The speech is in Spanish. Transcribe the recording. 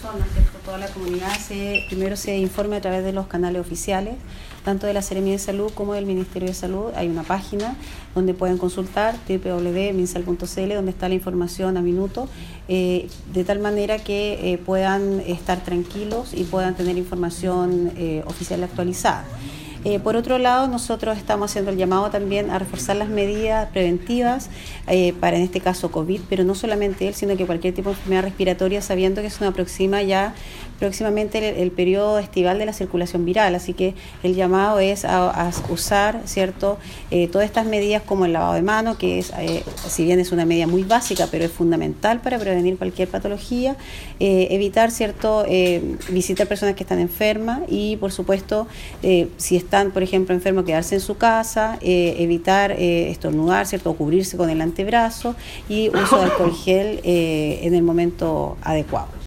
personas, ¿cierto? Toda la comunidad primero se informe a través de los canales oficiales, tanto de la Seremía de Salud como del Ministerio de Salud. Hay una página donde pueden consultar, www.minsal.cl, donde está la información a minuto, de tal manera que puedan estar tranquilos y puedan tener información oficial actualizada. Por otro lado, nosotros estamos haciendo el llamado también a reforzar las medidas preventivas para, en este caso, COVID, pero no solamente él, sino que cualquier tipo de enfermedad respiratoria, sabiendo que se nos aproxima ya próximamente el periodo estival de la circulación viral. Así que el llamado es a usar, ¿cierto?, todas estas medidas como el lavado de manos, que es, si bien es una medida muy básica, pero es fundamental para prevenir cualquier patología, evitar, ¿cierto?, visitar personas que están enfermas y, por supuesto, si están, por ejemplo, enfermos, quedarse en su casa, evitar estornudar, ¿cierto?, o cubrirse con el antebrazo y uso de alcohol gel en el momento adecuado.